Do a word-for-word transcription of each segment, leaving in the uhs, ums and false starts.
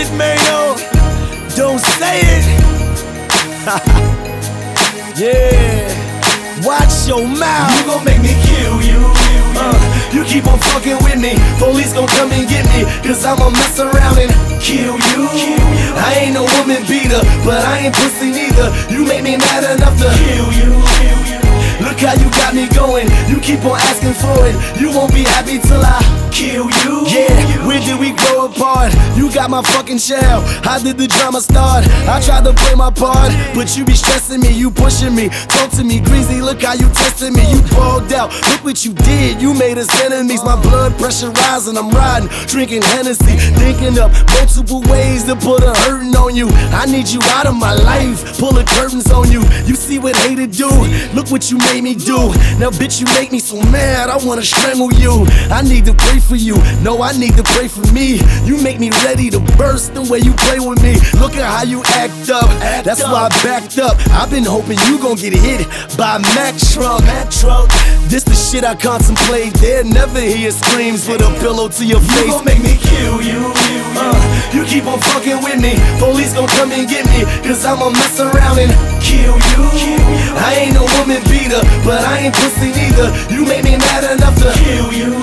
it, Mayo. Don't say it. Yeah. Watch your mouth. You gon' make me kill you. Uh, you keep on fucking with me, police gon' come and get me, cause I'ma mess around and kill you. I ain't no woman beater, but I ain't pussy neither. You make me mad enough to kill you. Look how you got me going, you keep on asking for it. You won't be happy till I kill you. Yeah, where did we grow apart? You got my fucking shell, how did the drama start? I tried to play my part, but you be stressing me, you pushing me. Talk to me, greasy, look how you testing me. You balled out, look what you did, you made us enemies. My blood pressure rising, I'm riding, drinking Hennessy, thinking up multiple ways to put a hurting on you. I need you out of my life, pull the curtains on you. You see what haters do, look what you made me do. Now bitch, you make me so mad, I wanna strangle you. I need to pray for you, no, I need to pray for me. You make me ready to burst the way you play with me. Look at how you act up, that's why I backed up. I've been hoping you gon' get hit by Mack Truck. This the shit I contemplate, they'll never hear screams with a pillow to your face. You gon' make me kill you. Uh, you keep on fucking with me, police gon' come and get me, cause I'ma mess around and kill you. I ain't no woman beater, but I ain't pussy neither. You make me mad enough to kill you.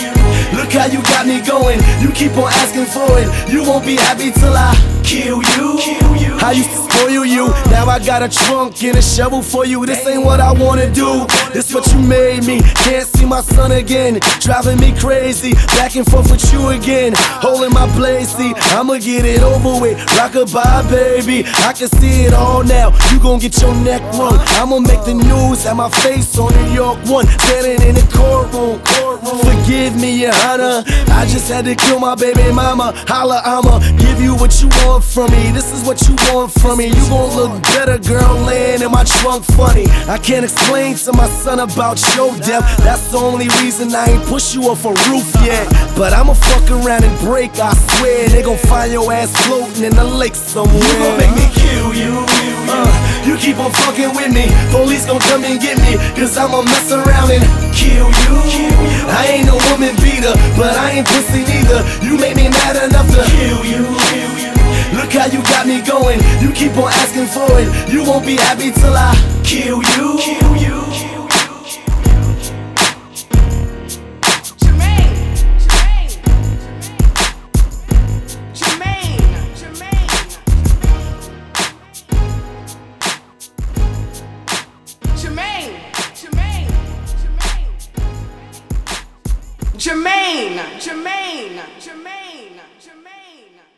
Look how you got me going, you keep on asking for it. You won't be happy till I kill you. I used to spoil you, now I got a trunk and a shovel for you. This ain't what I wanna do, this what you made me. Can't see my son again, driving me crazy. Back and forth with you again, holding my place. See, I'ma get it over with, rock-a-bye baby. I can see it all now, you gon' get your neck wrung. I'ma make the news, have my face on New York one, standing in the courtroom. Forgive me, your honor, I just had to kill my baby mama. Holla, I'ma give you what you want from me. This is what you want from me. You gon' look better, girl, laying in my trunk funny. I can't explain to my son about your death, that's the only reason I ain't push you off a roof yet. But I'ma fuck around and break, I swear. They gon' find your ass floating in the lake somewhere. You gon' make me kill you. Uh, you keep on fucking with me, police gon' come and get me, cause I'ma mess around and kill you. I ain't no woman beater, but I ain't pussy neither. You make me mad enough to kill you. Look how you got me going, you keep on asking for it. You won't be happy till I kill you. Jermaine, Jermaine, Jermaine.